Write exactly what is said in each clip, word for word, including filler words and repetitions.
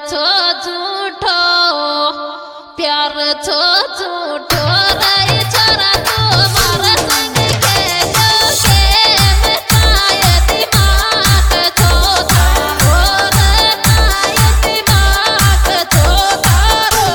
छो झूठो प्यार छो झूठो रे छोरा तू मारा संग खेलो गेम काय दिमाग छो तारो रे काय दिमाग छो तारो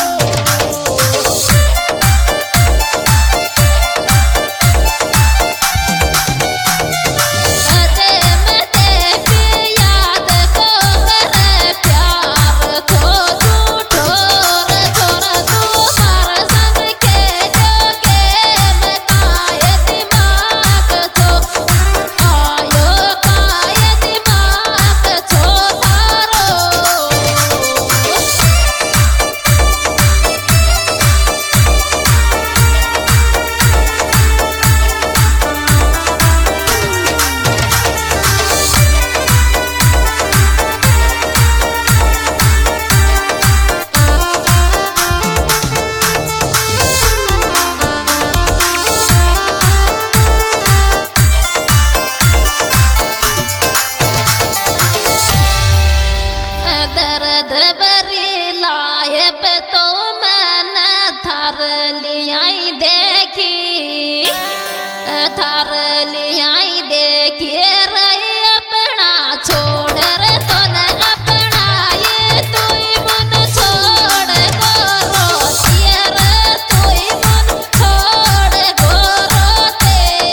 दर्द बरी लायब तो मैंने थार लियाई देखी थार लियाई देखी रही अपना छोड़ रे तो न अपना ये तू मन छोड़ गोरो रे तू मन छोड़ गोरो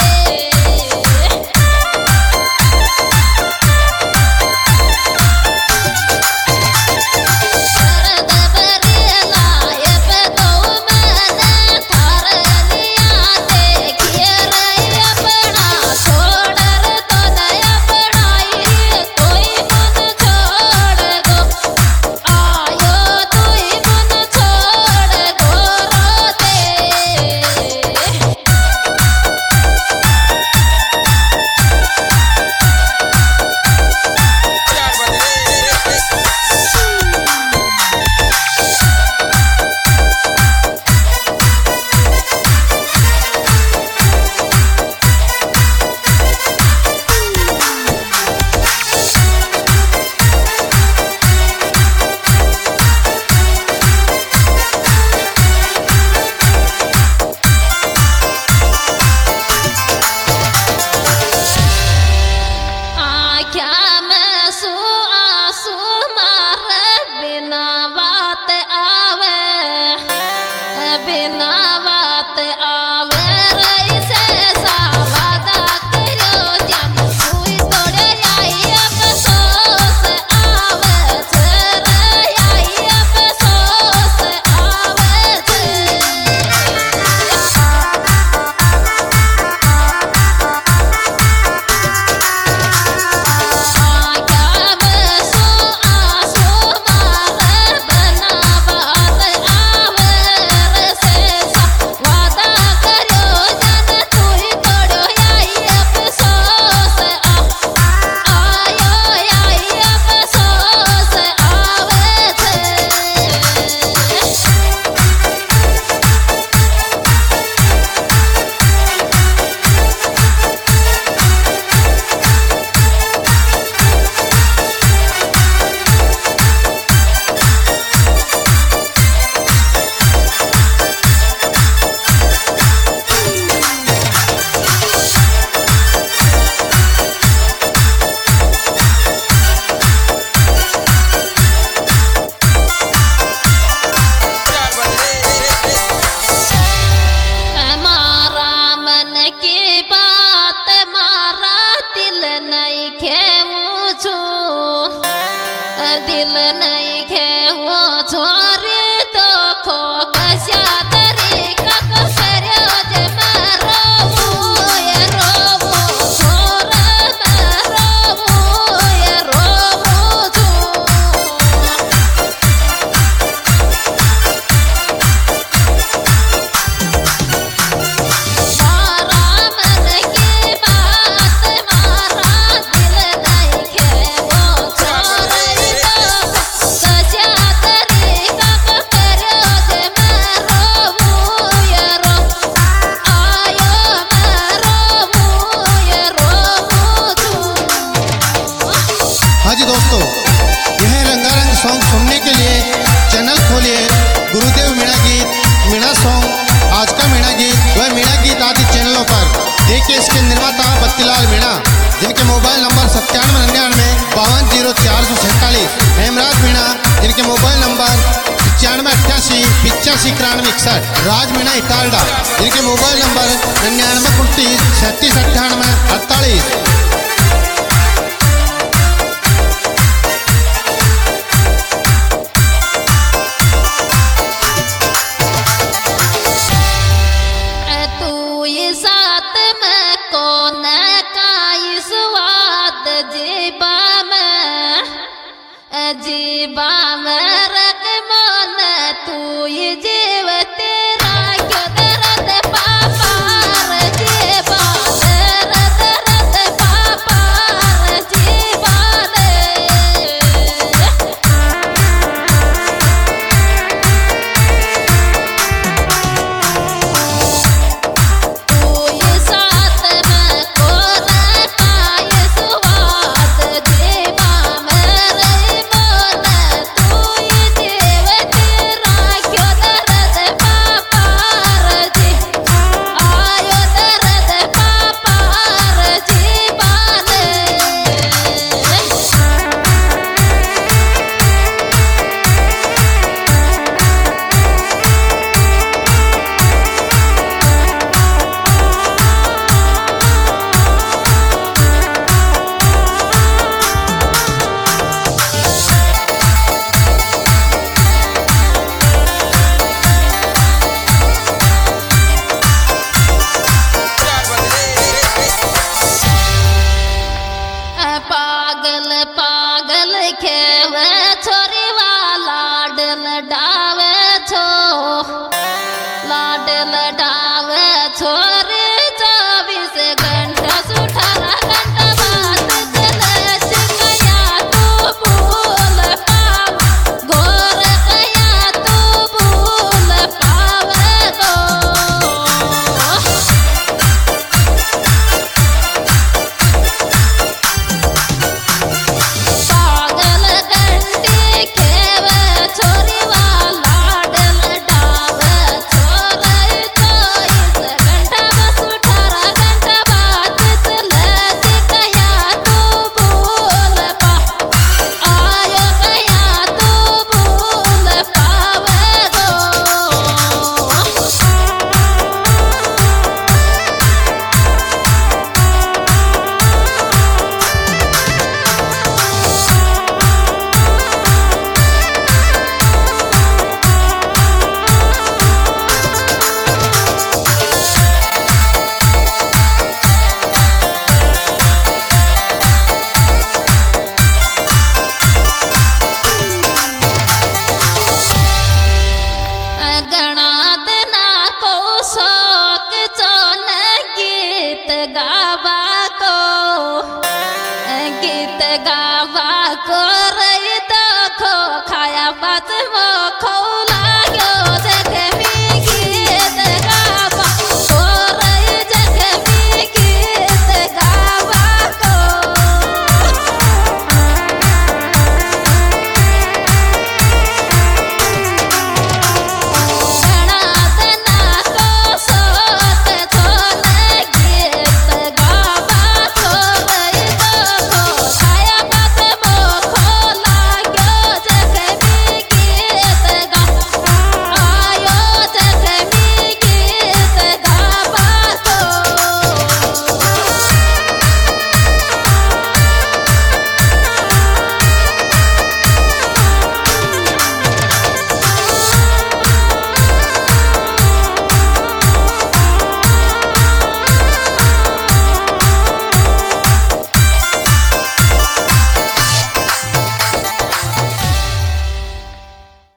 बिना बात आवे रे से सावादा करो जम सुई तोड़े आई अफसोस आवे रे आई अफसोस आवे क्या बसो आंसू मारे बना बात आवे वादा करो जन तू ही तोड़ो आई अफसोस आयो आई अफसोस आवे की बात मारा दिल नहीं खेवू छू दिल नहीं खेवू छोरी तो खो कशा तरीका करो जे रोवू ये रोवू छोर रोवू ये रोवू छू दोस्तों, यह रंगारंग सॉन्ग सुनने के लिए चैनल खोलिए गुरुदेव मीणा गीत, मीणा सॉन्ग, आज का मीणा गीत व मीणा गीत आदि चैनलों पर। देखिए इसके निर्माता बत्तीलाल मीणा, जिनके मोबाइल नंबर सत्तानवे निन्यानवे बावन जीरो चार सौ सैंतालीस। हेमराज मीणा, जिनके मोबाइल नंबर पचानवे अट्ठासी पिचासी इक्यानवे इकसठ। राज मीणा इटारडा, जिनके मोबाइल नंबर निन्यानवे उनतीस सैंतीस अट्ठानवे अड़तालीस। जीवा में रख मन तू ये जीव तेरा क्यों दर्द पापा जीवा दर्द दर्द पापा जीवा तू ये साथ में को रखा ये सुहाग जीवा में पागल पागल खेवे छोरी वाला लाडल डावे छो लाडल डावे छोरी चौबीस घंटा सुठारा घंटा बात चले चिकया तू भूल पाव गोर कया तू भूल पावे गो। गावा को गीत गावा को